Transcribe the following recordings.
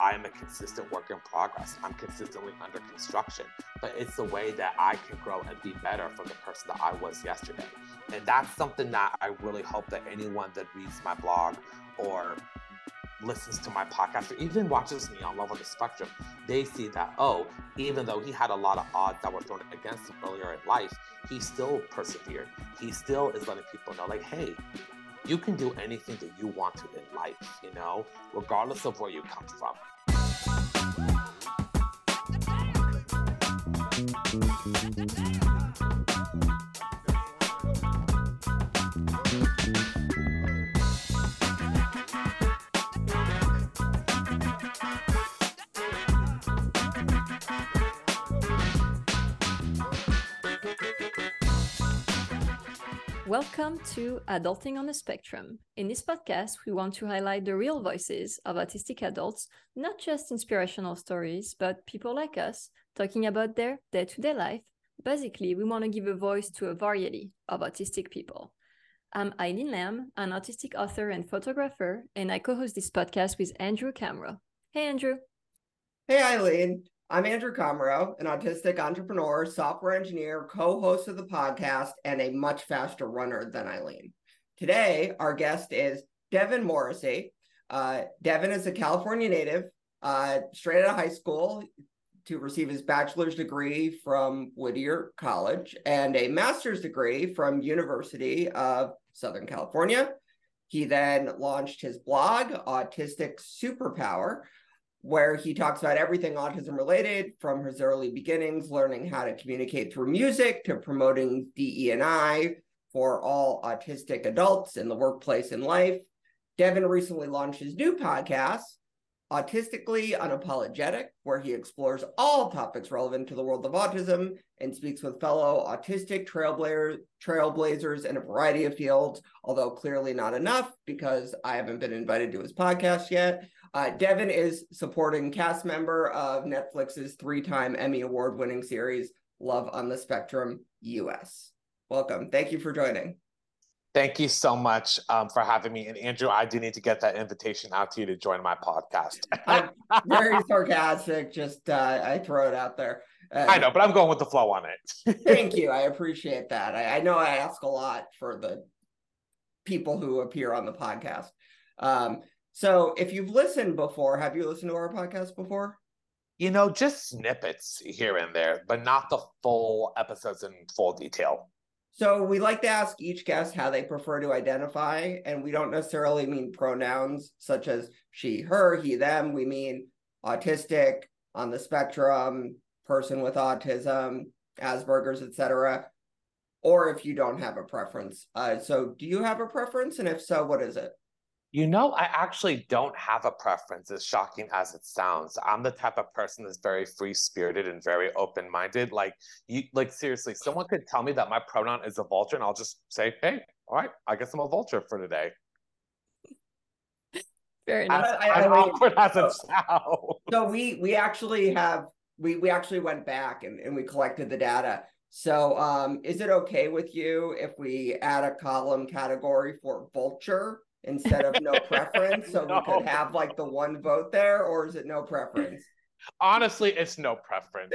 I am a consistent work in progress. I'm consistently under construction, but it's the way that I can grow and be better from the person that I was yesterday. And that's something that I really hope that anyone that reads my blog or listens to my podcast or even watches me on Love on the Spectrum, they see that, oh, even though he had a lot of odds that were thrown against him earlier in life, he still persevered. He still is letting people know, like, hey, you can do anything that you want to in life, you know, regardless of where you come from. Welcome to Adulting on the Spectrum. In this podcast, we want to highlight the real voices of autistic adults, not just inspirational stories, but people like us talking about their day-to-day life. Basically, we want to give a voice to a variety of autistic people. I'm Eileen Lam, an autistic author and photographer, and I co-host this podcast with Andrew Camero. Hey, Andrew. Hey, Eileen. I'm Andrew Camero, an autistic entrepreneur, software engineer, co-host of the podcast, and a much faster runner than Eileen. Today, our guest is Devin Morrissey. Devin is a California native, straight out of high school to receive his bachelor's degree from Whittier College and a master's degree from University of Southern California. He then launched his blog, Autistic Superpower, where he talks about everything autism related, from his early beginnings, learning how to communicate through music, to promoting DE&I for all autistic adults in the workplace and life. Devin recently launched his new podcast, Autistically Unapologetic, where he explores all topics relevant to the world of autism and speaks with fellow autistic trailblazers in a variety of fields, although clearly not enough because I haven't been invited to his podcast yet. Devin is supporting cast member of Netflix's 3-time Emmy Award-winning series, Love on the Spectrum US. Welcome. Thank you for joining. Thank you so much for having me. And Andrew, I do need to get that invitation out to you to join my podcast. I'm very sarcastic. Just I throw it out there. I know, but I'm going with the flow on it. Thank you. I appreciate that. I know I ask a lot for the people who appear on the podcast. So if you've listened before, have you listened to our podcast before? You know, just snippets here and there, but not the full episodes in full detail. So we like to ask each guest how they prefer to identify, and we don't necessarily mean pronouns such as she, her, he, them. We mean autistic, on the spectrum, person with autism, Asperger's, etc. Or if you don't have a preference. So do you have a preference? And if so, what is it? You know, I actually don't have a preference, as shocking as it sounds. I'm the type of person that's very free-spirited and very open-minded. Like seriously, someone could tell me that my pronoun is a vulture, and I'll just say, hey, all right, I guess I'm a vulture for today. Very nice. As awkward as it sounds. So we actually have, we actually went back and we collected the data. So is it okay with you if we add a column category for vulture instead of no preference, so no. We could have like the one vote there, or is it no preference? Honestly, it's no preference.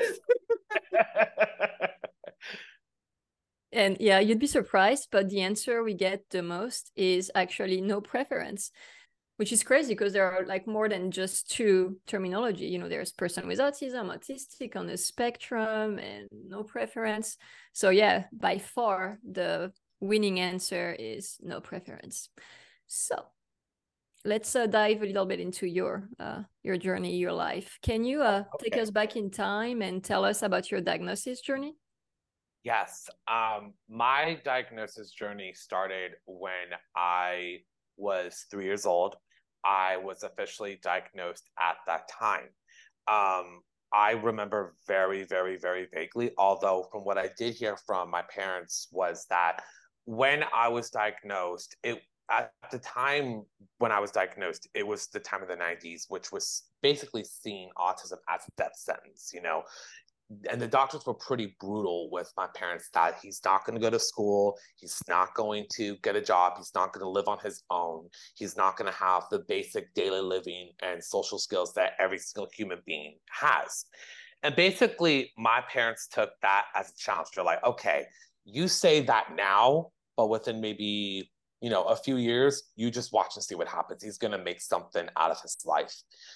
And yeah, you'd be surprised, but the answer we get the most is actually no preference, which is crazy because there are like more than just two terminology. You know, there's person with autism, autistic, on the spectrum, and no preference. So yeah, by far the winning answer is no preference. So let's dive a little bit into your journey, your life. Can you take us back in time and tell us about your diagnosis journey? Yes. My diagnosis journey started when I was 3 years old. I was officially diagnosed at that time. I remember very, very, very vaguely, although from what I did hear from my parents was that when I was diagnosed, at the time when I was diagnosed, it was the time of the 90s, which was basically seeing autism as a death sentence. You know, and the doctors were pretty brutal with my parents that he's not going to go to school, he's not going to get a job, he's not going to live on his own, he's not going to have the basic daily living and social skills that every single human being has. And basically, my parents took that as a challenge. They're like, okay, you say that now, but within maybe, a few years, you just watch and see what happens. He's going to make something out of his life.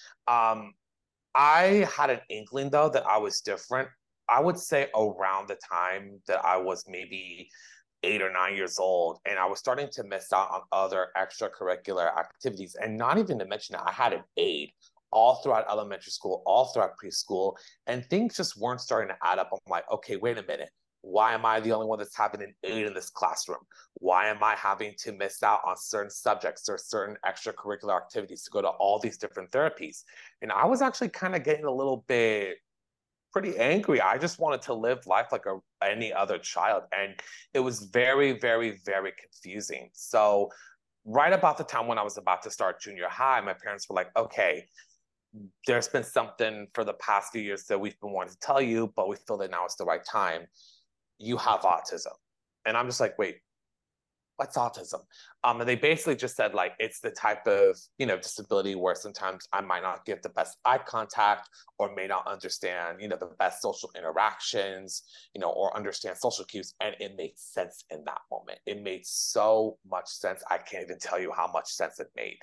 I had an inkling, though, that I was different. I would say around the time that I was maybe 8 or 9 years old, and I was starting to miss out on other extracurricular activities. And not even to mention that I had an aide all throughout elementary school, all throughout preschool, and things just weren't starting to add up. I'm like, okay, wait a minute. Why am I the only one that's having an aide in this classroom? Why am I having to miss out on certain subjects or certain extracurricular activities to go to all these different therapies? And I was actually kind of getting a little bit pretty angry. I just wanted to live life like any other child. And it was very, very, very confusing. So right about the time when I was about to start junior high, my parents were like, okay, there's been something for the past few years that we've been wanting to tell you, but we feel that now is the right time. You have autism. And I'm just like, wait, what's autism? And they basically just said, like, it's the type of, disability where sometimes I might not give the best eye contact or may not understand, the best social interactions, or understand social cues. And it made sense in that moment. It made so much sense. I can't even tell you how much sense it made.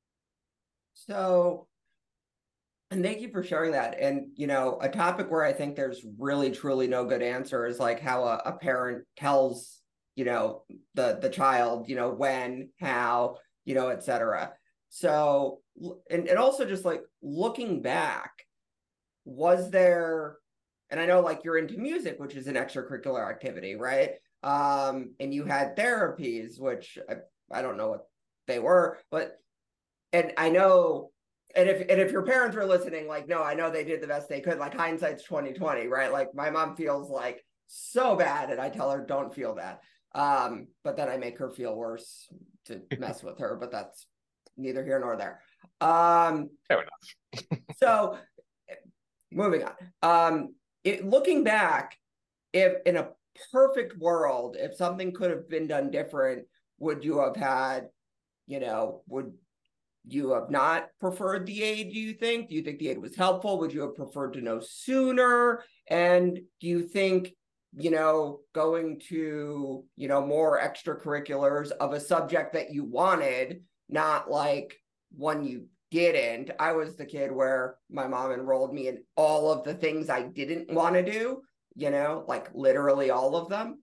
So, and thank you for sharing that. And, a topic where I think there's really, truly no good answer is like how a parent tells, the child, when, how, et cetera. So, and also just like looking back, was there, and I know like you're into music, which is an extracurricular activity, right? And you had therapies, which I don't know what they were, but, and I know, and if your parents were listening, like, no, I know they did the best they could, like hindsight's 2020, right? Like my mom feels like so bad and I tell her, don't feel bad. But then I make her feel worse to mess with her, but that's neither here nor there. Fair enough. So moving on. Looking back, if in a perfect world, if something could have been done different, would you have had, would you have not preferred the aid, do you think? Do you think the aid was helpful? Would you have preferred to know sooner? And do you think, going to, more extracurriculars of a subject that you wanted, not like one you didn't? I was the kid where my mom enrolled me in all of the things I didn't want to do, like literally all of them.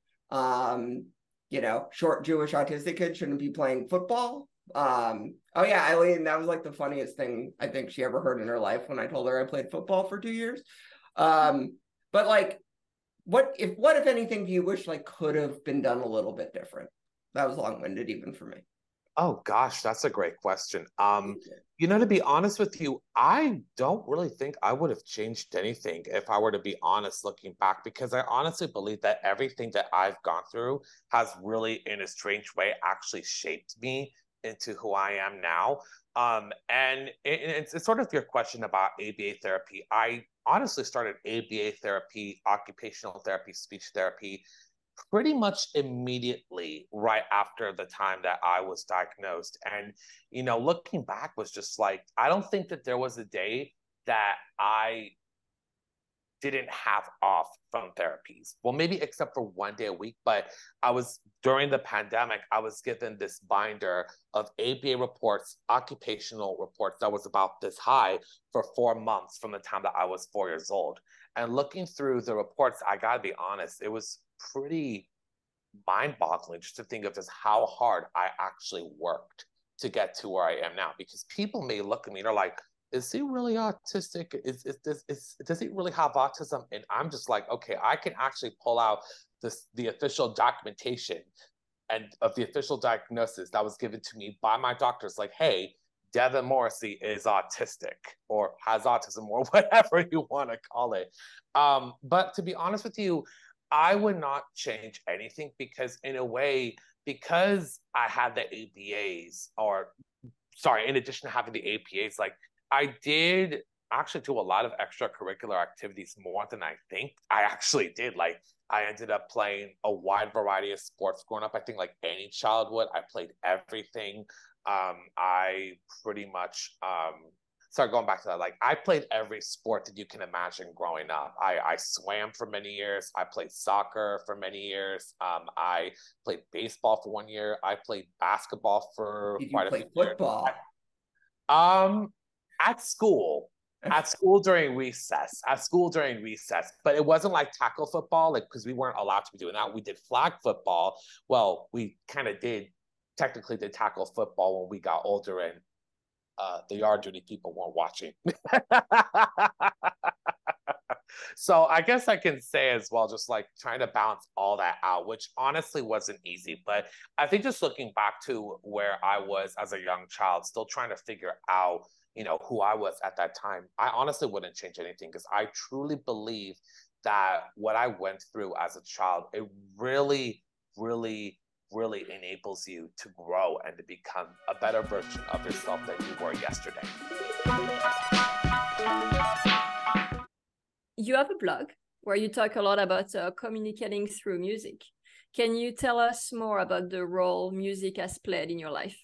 Short Jewish autistic kid shouldn't be playing football. Oh yeah, Eileen, that was like the funniest thing I think she ever heard in her life when I told her I played football for 2 years. But like, what if anything do you wish like could have been done a little bit different? That was long-winded even for me. Oh gosh, that's a great question. To be honest with you, I don't really think I would have changed anything if I were to be honest looking back, because I honestly believe that everything that I've gone through has really, in a strange way, actually shaped me into who I am now. And it's sort of your question about ABA therapy. I honestly started ABA therapy, occupational therapy, speech therapy, pretty much immediately right after the time that I was diagnosed. And, looking back was just like, I don't think that there was a day that I didn't have off from therapies. Well, maybe except for 1 day a week, but during the pandemic, I was given this binder of ABA reports, occupational reports that was about this high for 4 months from the time that I was 4 years old. And looking through the reports, I gotta be honest, it was pretty mind-boggling just to think of just how hard I actually worked to get to where I am now. Because people may look at me and they're like, is he really autistic? Does he really have autism? And I'm just like, okay, I can actually pull out the official documentation and of the official diagnosis that was given to me by my doctors, like, hey, Devin Morrissey is autistic or has autism or whatever you want to call it. But to be honest with you, I would not change anything, because in a way, because I had the ABAs, in addition to having the APAs, like I did actually do a lot of extracurricular activities more than I think I actually did. Like I ended up playing a wide variety of sports growing up. I think like any child would. I played everything. I pretty much sorry, going back to that, like I played every sport that you can imagine growing up. I swam for many years. I played soccer for many years. I played baseball for 1 year. I played basketball for Did you quite a play few football? years. At school. At school during recess. But it wasn't like tackle football, like because we weren't allowed to be doing that. We did flag football. Well, we kind of technically did tackle football when we got older and the yard duty people weren't watching. So I guess I can say as well, just like trying to balance all that out, which honestly wasn't easy. But I think just looking back to where I was as a young child, still trying to figure out, who I was at that time, I honestly wouldn't change anything because I truly believe that what I went through as a child, it really, really, really enables you to grow and to become a better version of yourself than you were yesterday. You have a blog where you talk a lot about communicating through music. Can you tell us more about the role music has played in your life?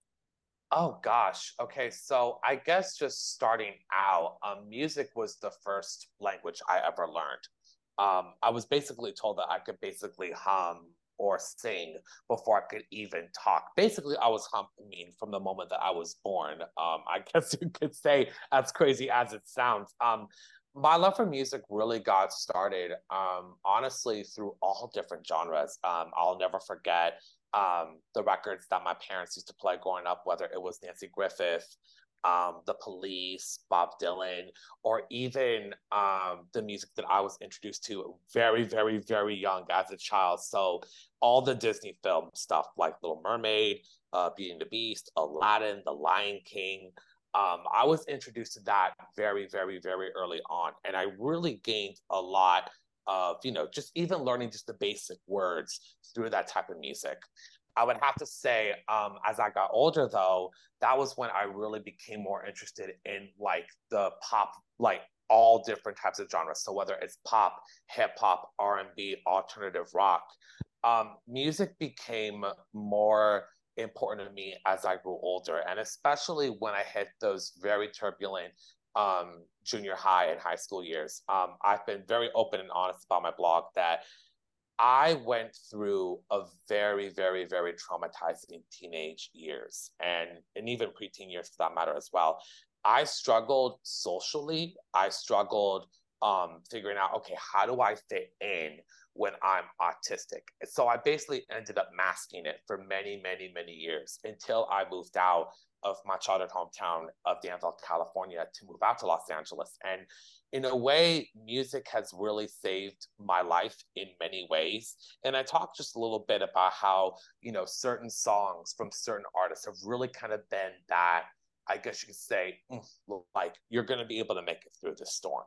Oh gosh. Okay. So I guess just starting out, music was the first language I ever learned. I was basically told that I could basically hum or sing before I could even talk. Basically, I was humming from the moment that I was born. I guess you could say, as crazy as it sounds. My love for music really got started, honestly, through all different genres. I'll never forget the records that my parents used to play growing up, whether it was Nancy Griffith, The Police, Bob Dylan, or even the music that I was introduced to very, very, very young as a child. So all the Disney film stuff like Little Mermaid, Beauty and the Beast, Aladdin, The Lion King. I was introduced to that very, very, very early on. And I really gained a lot of, just even learning just the basic words through that type of music. I would have to say, as I got older, though, that was when I really became more interested in like the pop, like all different types of genres. So whether it's pop, hip hop, R&B, alternative rock, music became more important to me as I grew older, and especially when I hit those very turbulent junior high and high school years. I've been very open and honest about my blog that I went through a very, very, very traumatizing teenage years and even preteen years for that matter as well. I struggled socially. I struggled figuring out, okay, how do I fit in when I'm autistic? So I basically ended up masking it for many, many, many years until I moved out of my childhood hometown of Danville, California, to move out to Los Angeles. And in a way, music has really saved my life in many ways. And I talked just a little bit about how, certain songs from certain artists have really kind of been that, I guess you could say, like, you're going to be able to make it through this storm.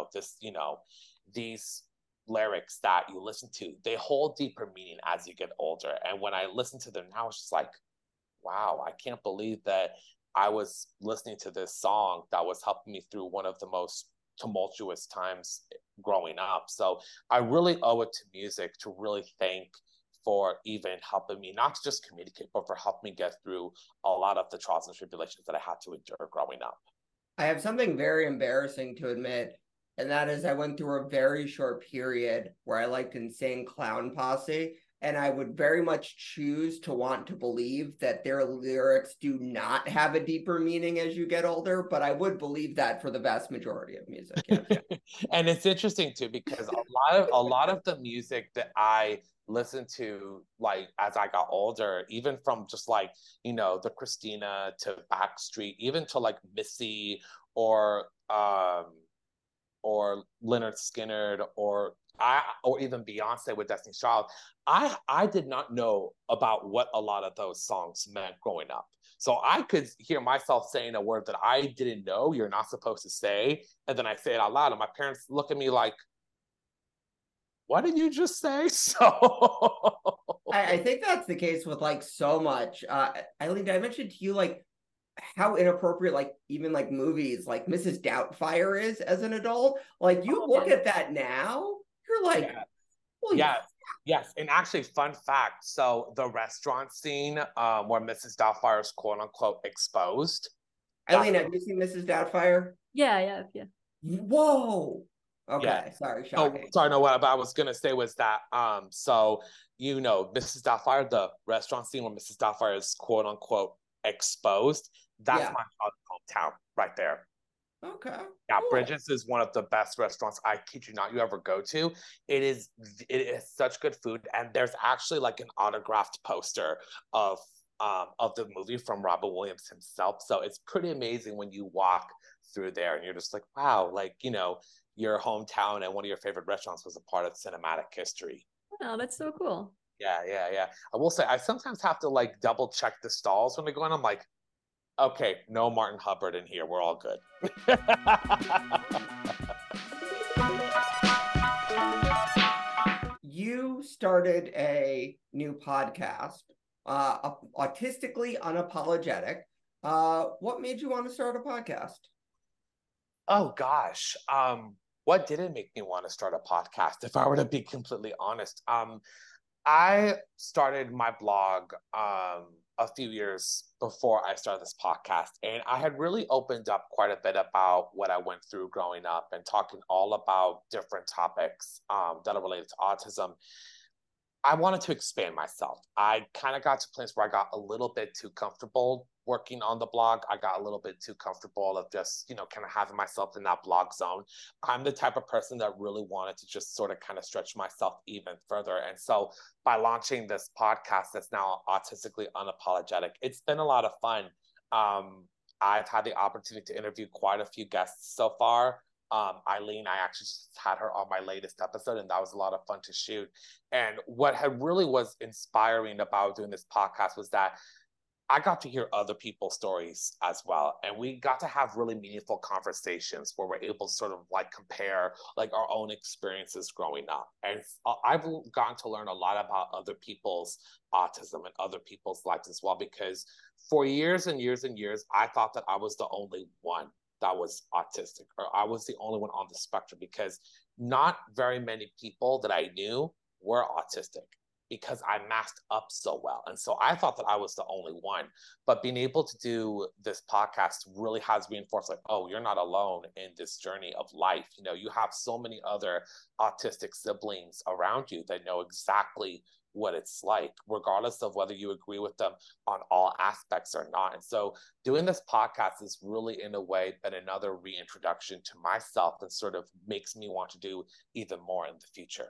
These lyrics that you listen to, they hold deeper meaning as you get older. And when I listen to them now, it's just like, wow, I can't believe that I was listening to this song that was helping me through one of the most tumultuous times growing up. So I really owe it to music to really thank for even helping me not to just communicate, but for helping me get through a lot of the trials and tribulations that I had to endure growing up. I have something very embarrassing to admit, and that is I went through a very short period where I liked Insane Clown Posse, and I would very much choose to want to believe that their lyrics do not have a deeper meaning as you get older, but I would believe that for the vast majority of music. Yes. And it's interesting too, because a lot of the music that I listened to, like as I got older, even from just like, the Christina to Backstreet, even to like Missy or Lynyrd Skynyrd or even Beyonce with Destiny's Child, I did not know about what a lot of those songs meant growing up. So I could hear myself saying a word that I didn't know you're not supposed to say, and then I say it out loud, and my parents look at me like, what did you just say? So I think that's the case with like so much. Eileen, did I mention to you, like, how inappropriate, like even like movies like Mrs. Doubtfire is as an adult. Like you look at that now, you're like, Yeah. holy Yes, yes. And actually, fun fact. So the restaurant scene where Mrs. Doubtfire is quote unquote exposed. Eileen, have you seen Mrs. Doubtfire? Yeah. Whoa. Yeah. Okay, sorry, Oh, shocking. sorry, no, what I was gonna say was that so Mrs. Doubtfire, the restaurant scene where Mrs. Doubtfire is quote unquote exposed, that's Yeah. my hometown right there. Okay. Yeah, Cool. Bridges is one of the best restaurants, I kid you not, you ever go to. It is such good food, and there's actually like an autographed poster of the movie from Robin Williams himself. So it's pretty amazing when you walk through there and you're just like, wow, like your hometown and one of your favorite restaurants was a part of cinematic history. Oh, that's so cool. Yeah. I will say I sometimes have to like double check the stalls when they go in. I'm like, okay, no Martin Hubbard in here. We're all good. You started a new podcast, Autistically Unapologetic. What made you want to start a podcast? Oh gosh. What didn't make me want to start a podcast, if I were to be completely honest? I started my blog a few years before I started this podcast, and I had really opened up quite a bit about what I went through growing up and talking all about different topics that are related to autism. I wanted to expand myself. I kind of got to a place where I got a little bit too comfortable working on the blog. I got a little bit too comfortable of just, kind of having myself in that blog zone. I'm the type of person that really wanted to just sort of kind of stretch myself even further. And so by launching this podcast that's now Autistically Unapologetic, it's been a lot of fun. I've had the opportunity to interview quite a few guests so far. Eileen, I actually just had her on my latest episode, and that was a lot of fun to shoot. And what had really was inspiring about doing this podcast was that I got to hear other people's stories as well. And we got to have really meaningful conversations where we're able to sort of like compare like our own experiences growing up. And I've gotten to learn a lot about other people's autism and other people's lives as well, because for years and years and years, I thought that I was the only one that was autistic, or I was the only one on the spectrum, because not very many people that I knew were autistic, because I masked up so well. And so I thought that I was the only one. But being able to do this podcast really has reinforced like, oh, you're not alone in this journey of life. You have so many other autistic siblings around you that know exactly what it's like, regardless of whether you agree with them on all aspects or not. And so doing this podcast is really, in a way, been another reintroduction to myself, and sort of makes me want to do even more in the future.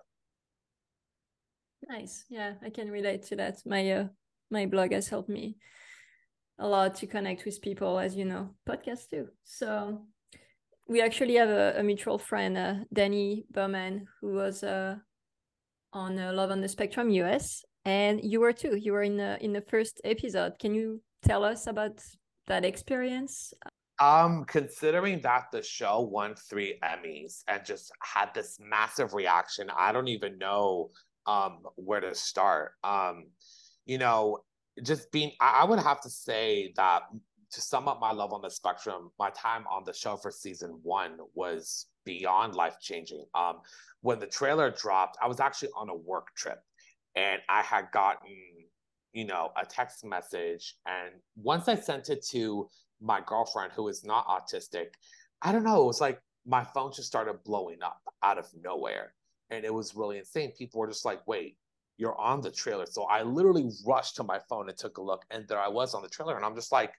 Nice. Yeah, I can relate to that. My blog has helped me a lot to connect with people, as you know, podcasts too. So we actually have a mutual friend, Danny Berman, who was on Love on the Spectrum US, and you were too. You were in the first episode. Can you tell us about that experience? Considering that the show won 3 Emmys and just had this massive reaction, I don't even know where to start. Just being, I would have to say that to sum up my Love on the Spectrum, my time on the show for season 1 was beyond life-changing. When the trailer dropped, I was actually on a work trip, and I had gotten, a text message. And once I sent it to my girlfriend, who is not autistic, I don't know, it was like my phone just started blowing up out of nowhere. And it was really insane. People were just like, wait, you're on the trailer. So I literally rushed to my phone and took a look, and there I was on the trailer. And I'm just like,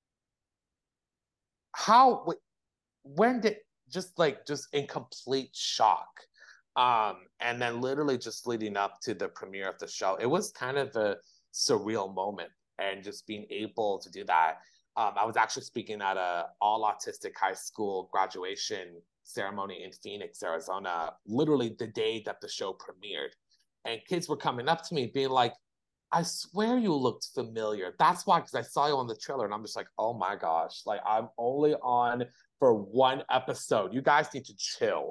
when did, just in complete shock. And then literally just leading up to the premiere of the show, it was kind of a surreal moment. And just being able to do that. I was actually speaking at a all autistic high school graduation ceremony in Phoenix, Arizona, literally the day that the show premiered. And kids were coming up to me being like, I swear you looked familiar. That's why, because I saw you on the trailer. And I'm just like, oh my gosh, like I'm only on for one episode. You guys need to chill.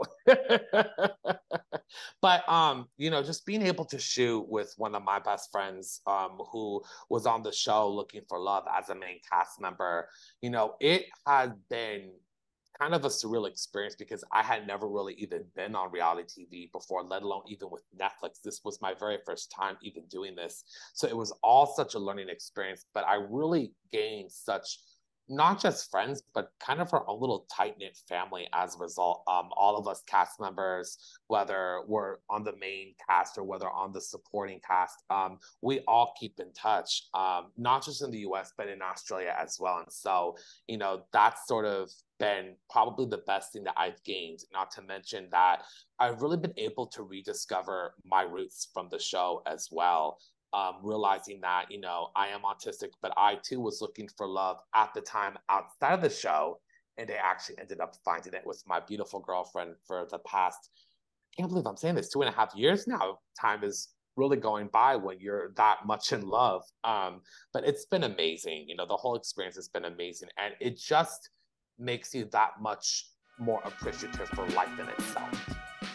But you know, just being able to shoot with one of my best friends who was on the show Looking for Love as a main cast member, you know, it has been kind of a surreal experience because I had never really even been on reality TV before, let alone even with Netflix. This was my very first time even doing this. So it was all such a learning experience, but I really gained such not just friends, but kind of our own little tight-knit family as a result. All of us cast members, whether we're on the main cast or whether on the supporting cast, we all keep in touch, not just in the US, but in Australia as well. And so, you know, that's sort of been probably the best thing that I've gained, not to mention that I've really been able to rediscover my roots from the show as well. Realizing that, you know, I am autistic, but I too was looking for love at the time outside of the show. And I actually ended up finding it with my beautiful girlfriend for the past, I can't believe I'm saying this, 2.5 years now. Time is really going by when you're that much in love. But it's been amazing. You know, the whole experience has been amazing. And it just makes you that much more appreciative for life in itself.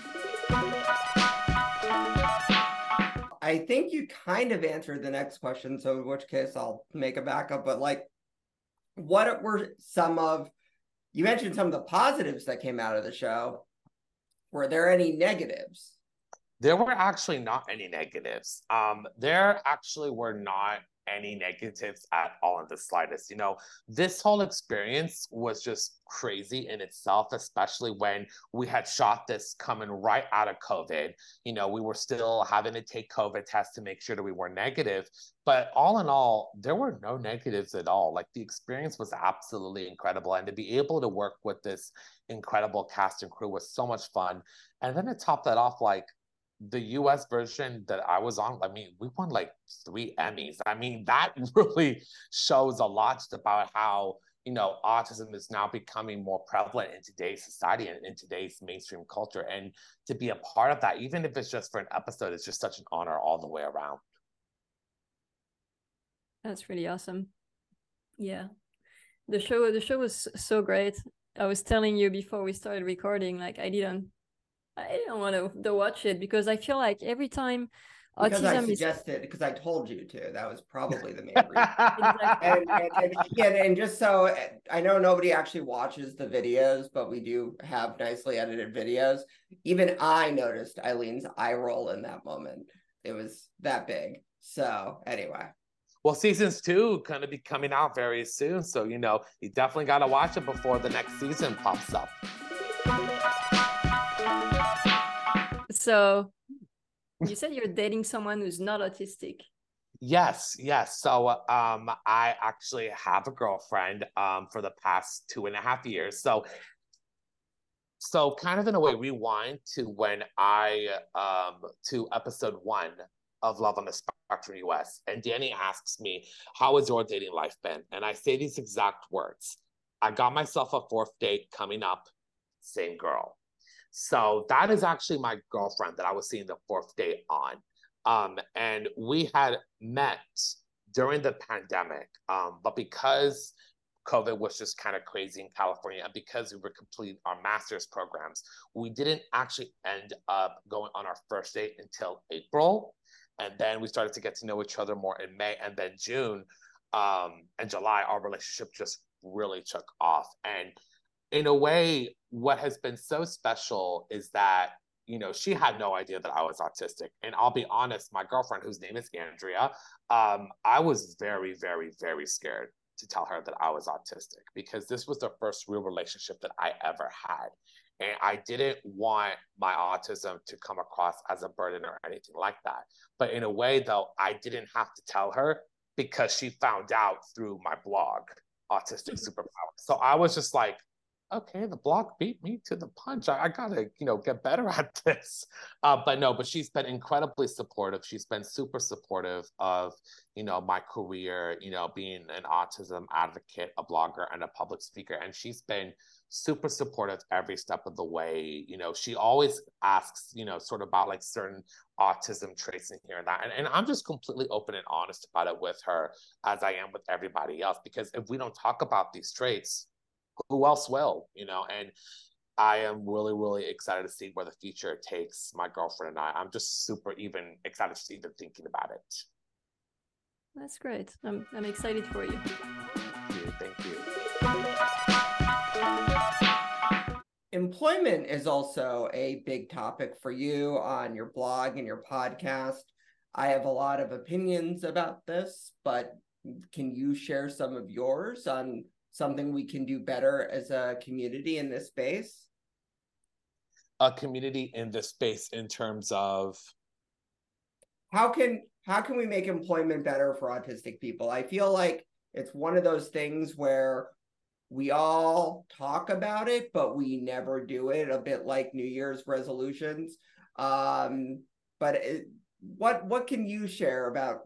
I think you kind of answered the next question, so in which case I'll make a backup. But like, what were you mentioned some of the positives that came out of the show. Were there any negatives? There were actually not any negatives. There actually were not any negatives at all in the slightest. You know, this whole experience was just crazy in itself, especially when we had shot this coming right out of COVID. You know, we were still having to take COVID tests to make sure that we were negative. But all in all, there were no negatives at all. Like, the experience was absolutely incredible. And to be able to work with this incredible cast and crew was so much fun. And then to top that off, like, the US version that I was on, I mean, we won like 3 Emmys. I mean, that really shows a lot about how, you know, autism is now becoming more prevalent in today's society and in today's mainstream culture. And to be a part of that, even if it's just for an episode, it's just such an honor all the way around. That's really awesome. Yeah. The show was so great. I was telling you before we started recording, like I didn't want to watch it because I feel like every time because I autism suggested, because I told you to. That was probably the main reason. And just so I know nobody actually watches the videos, but we do have nicely edited videos. Even I noticed Eileen's eye roll in that moment. It was that big. So anyway. Well, seasons 2 going to be coming out very soon. So, you know, you definitely got to watch it before the next season pops up. So you said you're dating someone who's not autistic. Yes. So I actually have a girlfriend for the past 2.5 years. So kind of in a way, rewind to when to episode 1 of Love on the Spectrum US. And Danny asks me, how has your dating life been? And I say these exact words. I got myself a 4th date coming up, same girl. So that is actually my girlfriend that I was seeing the 4th date on. And we had met during the pandemic, but because COVID was just kind of crazy in California, and because we were completing our master's programs, we didn't actually end up going on our 1st date until April. And then we started to get to know each other more in May, and then June and July, our relationship just really took off. And in a way, what has been so special is that, you know, she had no idea that I was autistic. And I'll be honest, my girlfriend, whose name is Andrea, I was very, very, very scared to tell her that I was autistic because this was the first real relationship that I ever had. And I didn't want my autism to come across as a burden or anything like that. But in a way, though, I didn't have to tell her because she found out through my blog, Autistic Superpower. So I was just like, okay, the blog beat me to the punch. I gotta, you know, get better at this. But she's been incredibly supportive. She's been super supportive of, you know, my career, you know, being an autism advocate, a blogger, and a public speaker. And she's been super supportive every step of the way. You know, she always asks, you know, sort of about like certain autism traits and here and that. And I'm just completely open and honest about it with her, as I am with everybody else, because if we don't talk about these traits, who else will, and I am really, really excited to see where the future takes my girlfriend and I. I'm just super even excited to even thinking about it. That's great. I'm excited for you. Thank you. Employment is also a big topic for you on your blog and your podcast. I have a lot of opinions about this, but can you share some of yours on something we can do better as a community in this space? A community in this space in terms of how can we make employment better for autistic people? I feel like it's one of those things where we all talk about it, but we never do it, a bit like New Year's resolutions. But what can you share about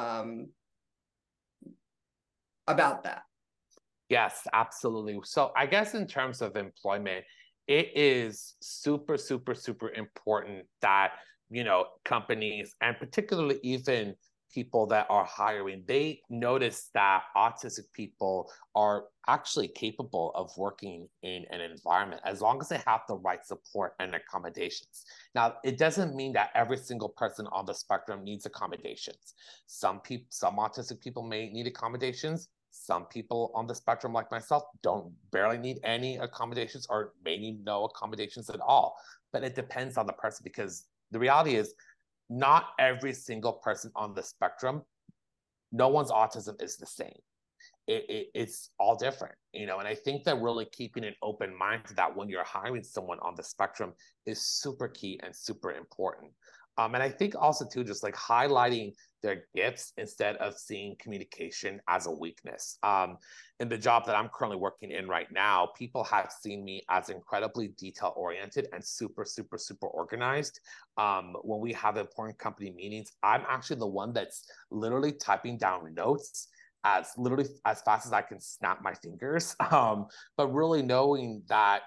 that? Yes, absolutely. So I guess in terms of employment, it is super, super, super important that, companies, and particularly even people that are hiring, they notice that autistic people are actually capable of working in an environment as long as they have the right support and accommodations. Now, it doesn't mean that every single person on the spectrum needs accommodations. Some autistic people may need accommodations. Some people on the spectrum, like myself, barely need any accommodations or may need no accommodations at all. But it depends on the person, because the reality is not every single person on the spectrum, no one's autism is the same. It's all different, and I think that really keeping an open mind to that when you're hiring someone on the spectrum is super key and super important. And I think also too, just like highlighting their gifts instead of seeing communication as a weakness. In the job that I'm currently working in right now, people have seen me as incredibly detail-oriented and super, super, super organized. When we have important company meetings, I'm actually the one that's literally typing down notes as fast as I can snap my fingers. But really knowing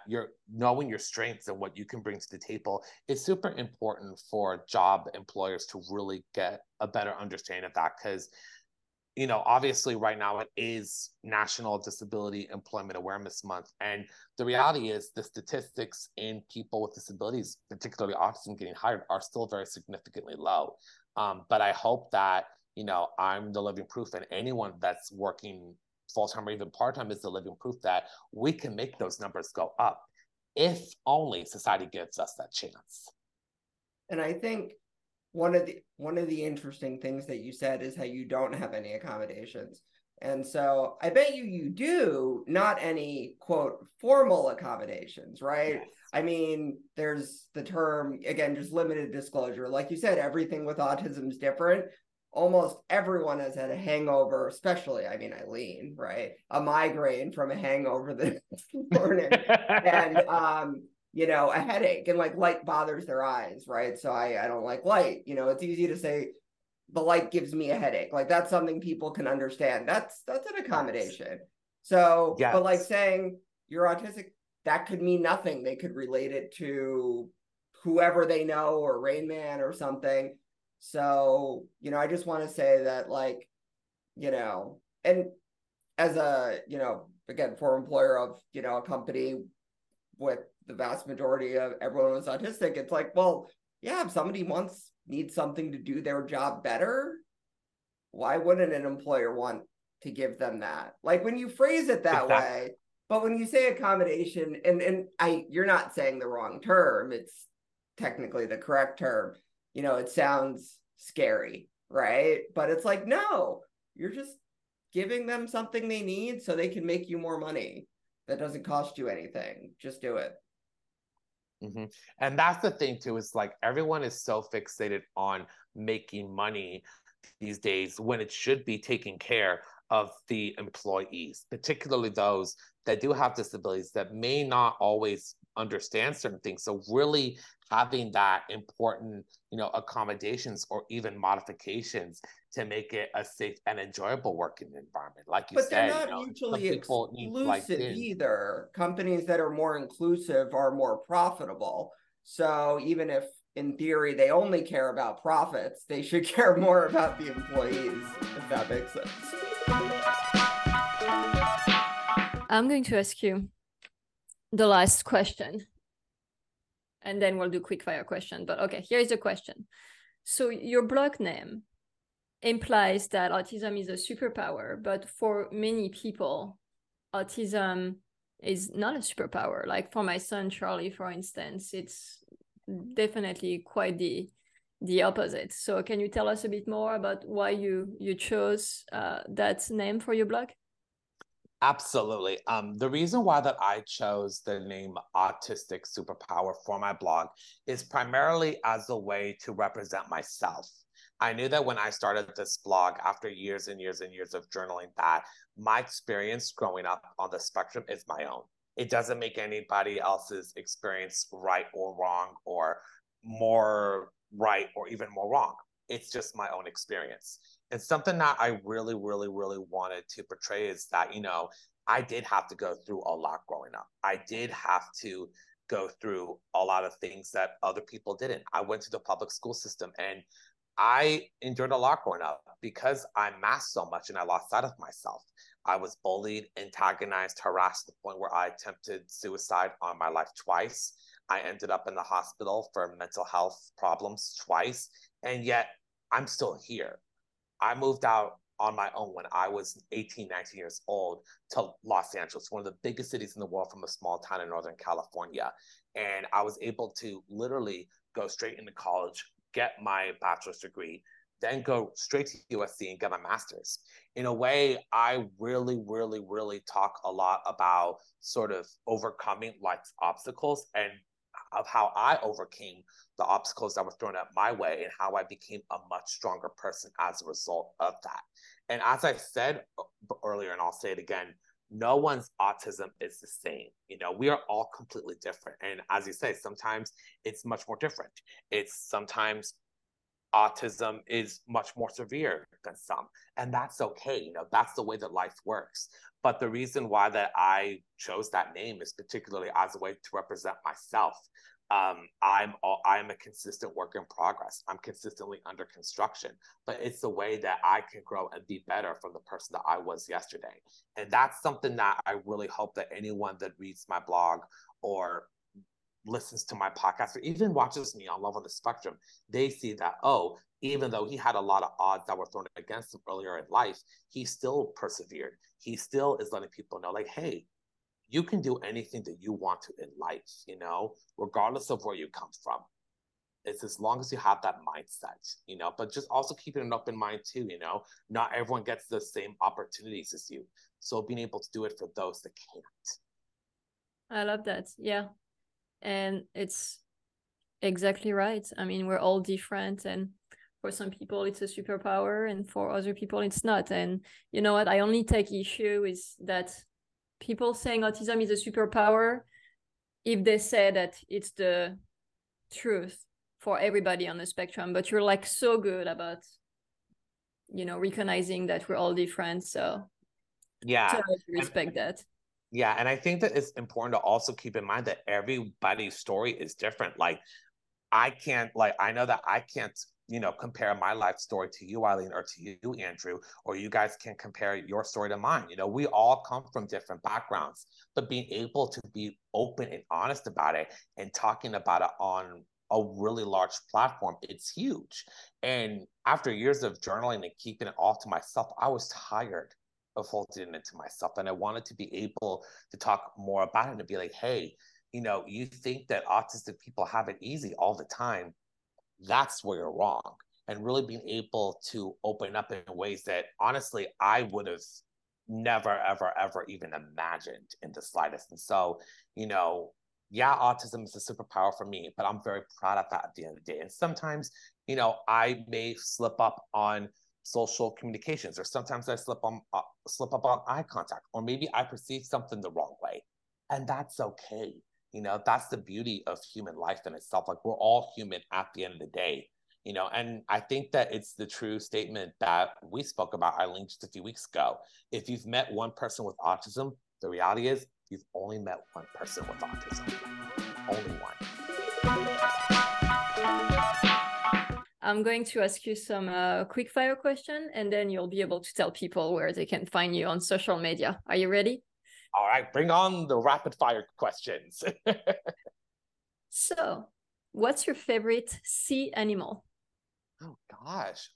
your strengths and what you can bring to the table is super important for job employers to really get a better understanding of that. Because, obviously right now it is National Disability Employment Awareness Month. And the reality is the statistics in people with disabilities, particularly autism, getting hired are still very significantly low. But I hope that I'm the living proof, and anyone that's working full-time or even part-time is the living proof that we can make those numbers go up if only society gives us that chance. And I think one of the interesting things that you said is how you don't have any accommodations. And so I bet you do not any, quote, formal accommodations, right? Yes. I mean, there's the term, again, just limited disclosure. Like you said, everything with autism is different. Almost everyone has had a hangover, especially, Eileen, right? A migraine from a hangover this morning. And, a headache, and like light bothers their eyes, right? So I don't like light. It's easy to say the light gives me a headache. Like that's something people can understand. That's an accommodation. So, yes. But like saying you're autistic, that could mean nothing. They could relate it to whoever they know or Rain Man or something. So, I just want to say that, like, and as a, again, former employer of, a company with the vast majority of everyone who's autistic, it's like, well, yeah, if somebody needs something to do their job better, why wouldn't an employer want to give them that? Like when you phrase it that way, but when you say accommodation, and you're not saying the wrong term, it's technically the correct term. It sounds scary, right? But it's like, no, you're just giving them something they need so they can make you more money. That doesn't cost you anything. Just do it. Mm-hmm. And that's the thing too, is like everyone is so fixated on making money these days when it should be taking care of the employees, particularly those that do have disabilities that may not always understand certain things. So really having that important, accommodations or even modifications to make it a safe and enjoyable working environment. Like you said, they're not mutually exclusive either. Companies that are more inclusive are more profitable. So even if in theory they only care about profits, they should care more about the employees, if that makes sense. I'm going to ask you the last question, and then we'll do quick fire question. But okay, here's the question. So your blog name implies that autism is a superpower, but for many people, autism is not a superpower. Like for my son Charlie, for instance, it's definitely quite the opposite. So can you tell us a bit more about why you chose that name for your blog? Absolutely. The reason why that I chose the name Autistic Superpower for my blog is primarily as a way to represent myself. I knew that when I started this blog, after years and years and years of journaling, that my experience growing up on the spectrum is my own. It doesn't make anybody else's experience right or wrong, or more right or even more wrong. It's just my own experience. And something that I really, really, really wanted to portray is that, I did have to go through a lot growing up. I did have to go through a lot of things that other people didn't. I went to the public school system, and I endured a lot growing up because I masked so much and I lost sight of myself. I was bullied, antagonized, harassed to the point where I attempted suicide on my life twice. I ended up in the hospital for mental health problems twice, and yet I'm still here. I moved out on my own when I was 18, 19 years old to Los Angeles, one of the biggest cities in the world, from a small town in Northern California. And I was able to literally go straight into college, get my bachelor's degree, then go straight to USC and get my master's. In a way, I really, really, really talk a lot about sort of overcoming life's obstacles and of how I overcame the obstacles that were thrown at my way and how I became a much stronger person as a result of that. And as I said earlier, and I'll say it again, no one's autism is the same. We are all completely different. And as you say, sometimes it's much more different. It's sometimes autism is much more severe than some, and that's okay. That's the way that life works. But the reason why that I chose that name is particularly as a way to represent myself. I'm a consistent work in progress. I'm consistently under construction, but it's the way that I can grow and be better from the person that I was yesterday. And that's something that I really hope that anyone that reads my blog or listens to my podcast or even watches me on Love on the Spectrum, they see that, even though he had a lot of odds that were thrown against him earlier in life, he still persevered. He still is letting people know, like, hey, you can do anything that you want to in life, regardless of where you come from. It's as long as you have that mindset, but just also keeping an open mind too, not everyone gets the same opportunities as you. So being able to do it for those that can't. I love that. Yeah. And it's exactly right. I mean, we're all different, and for some people it's a superpower, and for other people it's not. And you know what? I only take issue with that people saying autism is a superpower if they say that it's the truth for everybody on the spectrum. But you're like so good about, recognizing that we're all different. So yeah, totally respect that. Yeah, and I think that it's important to also keep in mind that everybody's story is different. Like, I know that I can't, compare my life story to you, Eileen, or to you, Andrew, or you guys can compare your story to mine. We all come from different backgrounds, but being able to be open and honest about it and talking about it on a really large platform, it's huge. And after years of journaling and keeping it all to myself, I was tired of holding it to myself. And I wanted to be able to talk more about it and be like, hey, you think that autistic people have it easy all the time. That's where you're wrong. And really being able to open up in ways that honestly, I would have never, ever, ever even imagined in the slightest. And so, yeah, autism is a superpower for me, but I'm very proud of that at the end of the day. And sometimes, I may slip up on social communications, or sometimes I slip up on eye contact, or maybe I perceive something the wrong way, and that's okay. That's the beauty of human life in itself. Like, we're all human at the end of the day, and I think that it's the true statement that we spoke about, Eileen, just a few weeks ago. If you've met one person with autism, the reality is you've only met one person with autism. Only one. I'm going to ask you some quick fire question, and then you'll be able to tell people where they can find you on social media. Are you ready? All right, bring on the rapid fire questions. So, what's your favorite sea animal? Oh gosh.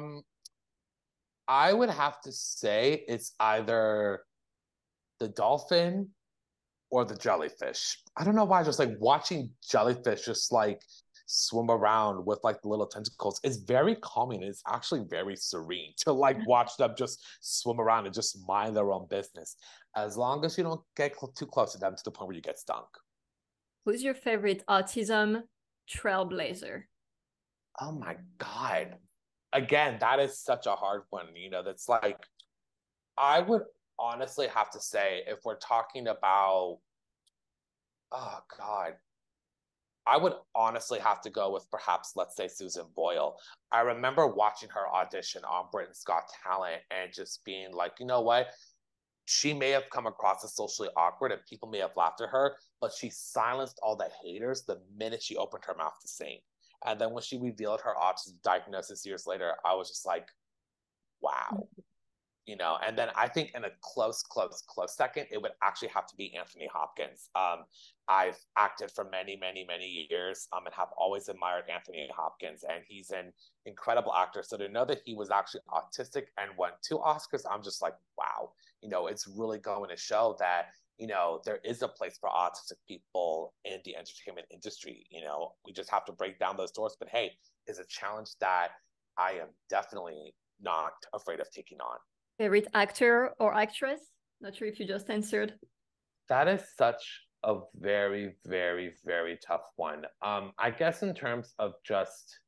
I would have to say it's either the dolphin or the jellyfish. I don't know why, just like watching jellyfish just like swim around with like the little tentacles is very calming. It's actually very serene to like watch them just swim around and just mind their own business. As long as you don't get too close to them to the point where you get stung. Who's your favorite autism trailblazer? Oh my God. Again, that is such a hard one. You know, that's like, I would honestly have to say, if we're talking about, oh God, I would honestly have to go with perhaps, let's say, Susan Boyle. I remember watching her audition on Britain's Got Talent and just being like, you know what? She may have come across as socially awkward and people may have laughed at her, but she silenced all the haters the minute she opened her mouth to sing. And then when she revealed her autism diagnosis years later, I was just like, wow. You know, and then I think in a close second, it would actually have to be Anthony Hopkins. I've acted for many years, and have always admired Anthony Hopkins, and he's an incredible actor. So to know that he was actually autistic and won 2 Oscars, I'm just like, wow. You know, it's really going to show that, you know, there is a place for autistic people in the entertainment industry. You know, we just have to break down those doors. But hey, it's a challenge that I am definitely not afraid of taking on. Favorite actor or actress? Not sure if you just answered. That is such a very tough one. I guess in terms of just,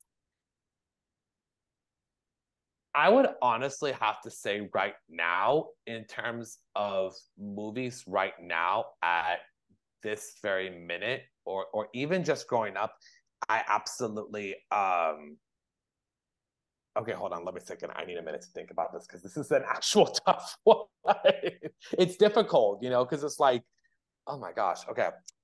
I would honestly have to say right now, in terms of movies right now at this very minute, or even just growing up, I absolutely okay, hold on. Let me a second. I need a minute to think about this because this is an actual tough one. It's difficult, you know, because it's like, oh my gosh. Okay.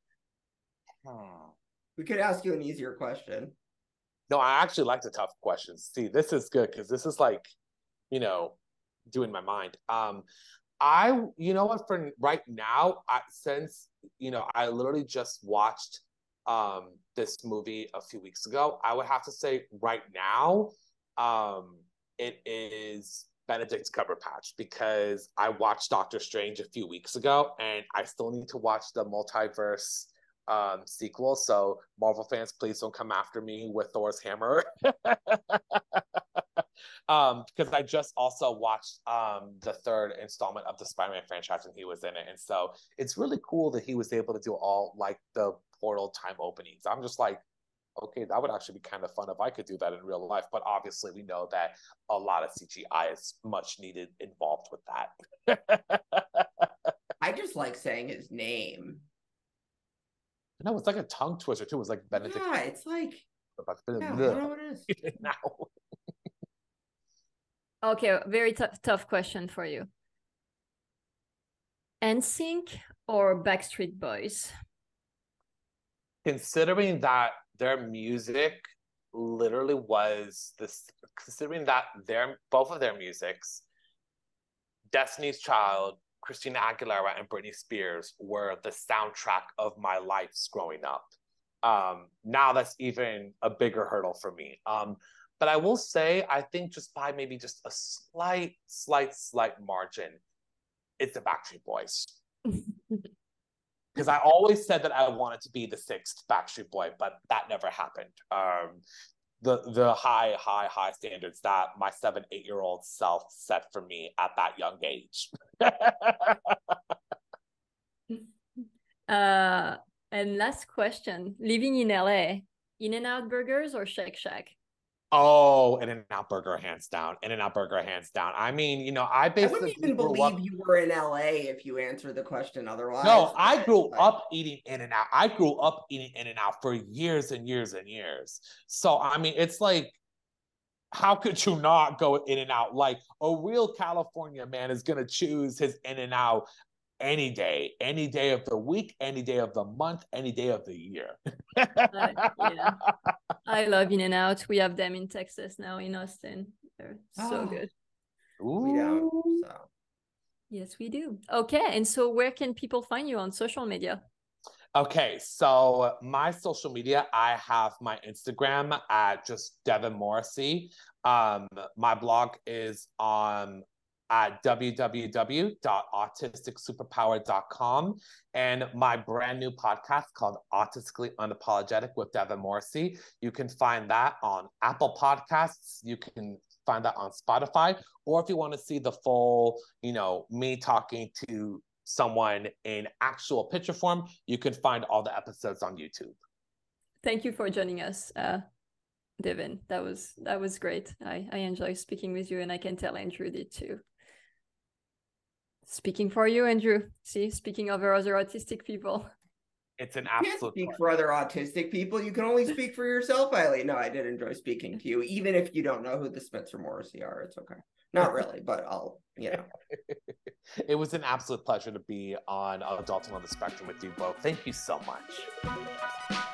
We could ask you an easier question. No, I actually like the tough questions. See, this is good because this is like, you know, doing my mind. You know what, for right now, since, you know, I literally just watched this movie a few weeks ago, I would have to say right now, it is Benedict Cumberbatch, because I watched Doctor Strange a few weeks ago and I still need to watch the multiverse sequel. So Marvel fans, please don't come after me with Thor's hammer. Because I just also watched the 3rd installment of the Spider-Man franchise and he was in it. And so it's really cool that he was able to do all like the portal time openings. I'm just like, okay, that would actually be kind of fun if I could do that in real life. But obviously, we know that a lot of CGI is much needed involved with that. I just like saying his name. No, it's like a tongue twister too. It was like Benedict. Yeah, it's like, yeah, I don't know what it is. Now. Okay, very tough question for you. NSYNC or Backstreet Boys? Considering that their music literally was this, considering that both of their musics, Destiny's Child, Christina Aguilera, and Britney Spears were the soundtrack of my lives growing up. Now that's even a bigger hurdle for me. But I will say, I think just by maybe just a slight margin, it's the Backstreet Boys. Because I always said that I wanted to be the 6th Backstreet Boy, but that never happened. The high standards that my 7-8-year-old self set for me at that young age. And last question: living in LA, In-N-Out Burgers or Shake Shack? Oh, In-N-Out Burger, hands down. In-N-Out Burger, hands down. I mean, you know, I basically wouldn't even believe you were in LA if you answered the question otherwise. No, I grew up eating In-N-Out. I grew up eating In-N-Out for years and years and years. So, I mean, it's like, how could you not go In-N-Out? Like, a real California man is going to choose his In-N-Out any day of the week, any day of the month, any day of the year. Yeah. I love In-N-Out. We have them in Texas now, in Austin. They're so good. We don't. So Yes, we do. Okay. And so where can people find you on social media? Okay, so my social media, I have my Instagram at just Devin Morrissey. My blog is at www.autisticsuperpower.com, and my brand new podcast called Autistically Unapologetic with Devin Morrissey. You can find that on Apple Podcasts. You can find that on Spotify, or if you want to see the full, me talking to someone in actual picture form, you can find all the episodes on YouTube. Thank you for joining us, Devin. That was great. I enjoy speaking with you, and I can tell Andrew did too. Speaking for you, Andrew. See, speaking of other autistic people. It's an absolute. You can't speak for other autistic people. You can only speak for yourself, Eileen. No, I did enjoy speaking to you, even if you don't know who the Spencer Morrissey are. It's okay. Not really, but I'll. It was an absolute pleasure to be on Adulting on the Spectrum with you both. Thank you so much.